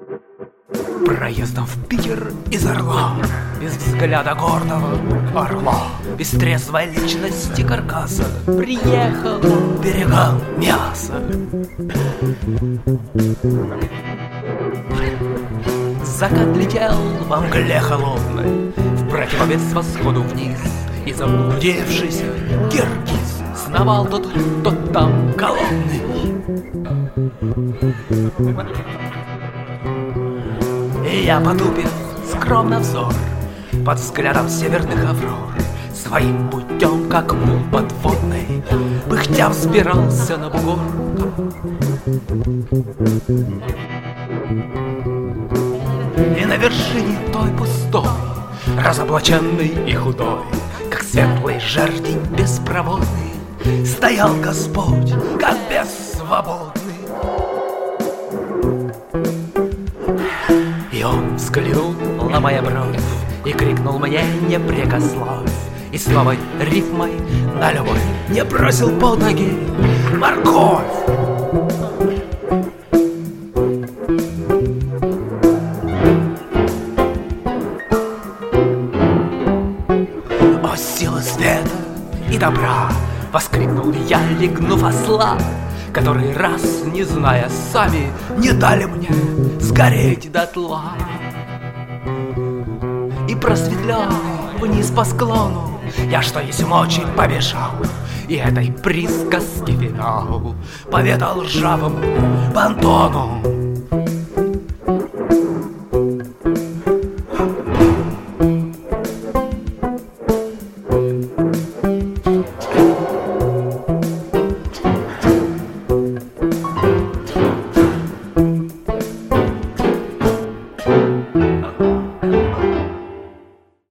Проездом в Питер из Орла, без взгляда гордого орла, без трезвой личности каркаса, приехал к берегам мяса. Закат летел во мгле холодной, в противовес восходу вниз, и заблудившийся киргиз сновал то тут, то там голодный. И я, потупив скромно взор под взглядом северных аврор, своим путем, как мул подводный, пыхтя взбирался на бугор. И на вершине той пустой, разоблаченный и худой, как светлый жердень беспроводный, стоял Господь, как бессвободный. И он взглянул на мою бровь и крикнул мне: не прекословь. И с новой рифмой на любовь не бросил под ноги морковь. О, силы света и добра! Воскликнул я, легнув осла, которые раз, не зная сами, не дали мне сгореть дотла. И просветлял вниз по склону, я что есть мочи побежал, и этой присказки финал поведал ржавому понтону.